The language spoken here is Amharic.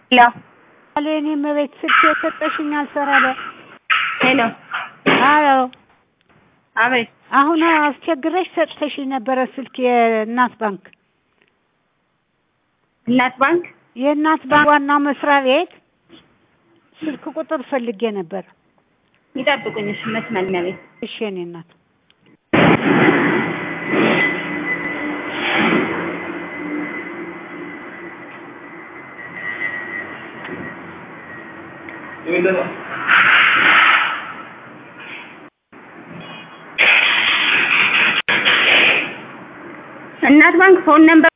ሄሎ አለኔ መቤት ስልክ የሰጠሽኝ አልሰራለ። ሄሎ አሎ አቤት አሁን አስቸግረሽ ሰጥተሽኝ ነበር ስልክ የእናት ባንክ የእናት ባንክ ዋና መስሪያ ቤት ስልክ ቁጥር ፈልጌ ነበር። ይጠብቁኝ እሺ መስመር ነው ቤት እሺ የኔ እናት እናት ባንክ ፎን ነምበር